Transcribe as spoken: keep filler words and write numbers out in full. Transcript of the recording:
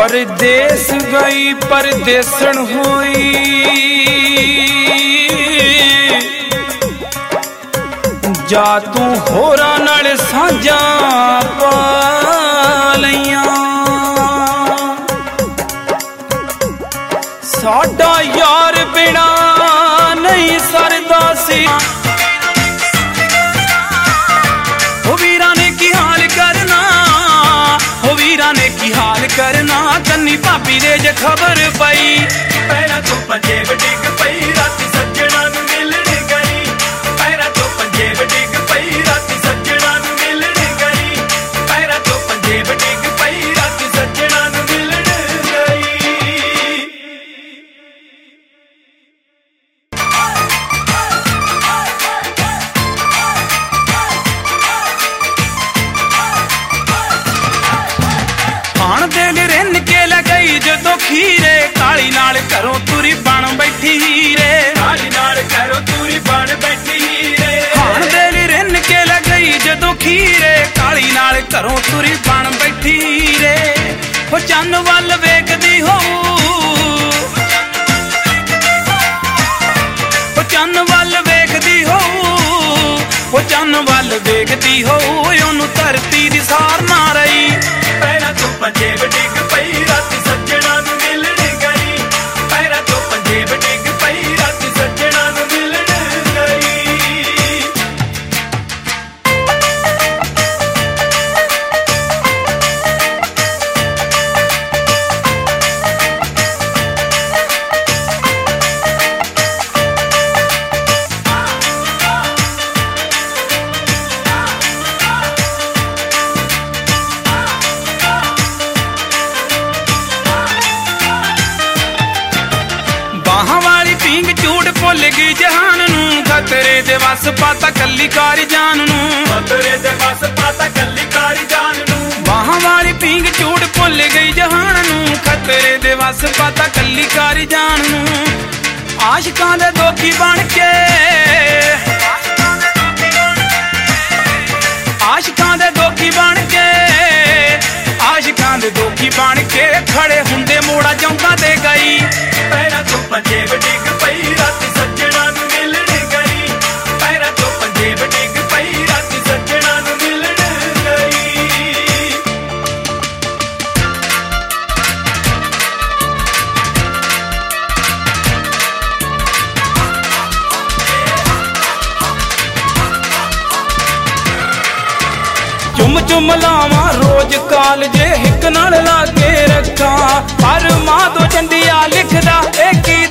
परदेस गई परदेसण होई जा तू होरा नाल साझा पा लईयां साडा यार बिना नहीं सरदा सी हो वीरा ने की हाल करना हो वीरा ने की हाल करना तन्नी भाभी दे जे खबर पई पैरा तो पंजेब डिग पई राती सज्जणा नूं मिलण गई पैरा तो पंजेब डिग पई राती सज्जणा नूं मिलण गई पैरा तो पंजेब डिग पई राती सज्जणा नूं मिलण गई। खाण दे रिन के लगई जदों खीरे काली नाल घरों तुरी बण बैठी रे काली नाल घरों तुरी बण बैठी रे खाण दे रिन के लगई जदों खीरे काली नाल घरों तुरी बण बैठी रे हो चन्न वल वेखदी होऊ हो चन्न वल वेखदी होऊ हो चन्न वल वेखदी होऊ ओनू धरती दी सार ना रही पैरा तो पंजेब डिग पई राती सज्जणा नूं मिलण गई पैरा तो पंजेब डिग पई राती सज्जणा नूं मिलण गई। बाहां वाली पींग झूठ भुल गई जहान नूं खतरे दे वस पाता कल्ली कारी जान नूं खतरे दे वस पाता कल्ली कारी जान नूं बाहां वाली पींग झूठ भुल गई जहान नूं खतरे दे वस पाता कल्ली कारी जान नूं आशिकां दे दोखी बन के आशिकां दे दोखी बन के आशिकां दे दोखी बन के खड़े हुंदे मोड़ा चौंका दे गई पैरा तो पंजेब डिग पई राती सज्जणा नूं मिलण गई पैरा तो पंजेब डिग पई राती सज्जणा नूं मिलण गई। चुम चुम लावां रोज काल जे हिक नाल ला के रखा पर मां तो चंडिया लिखदा ए की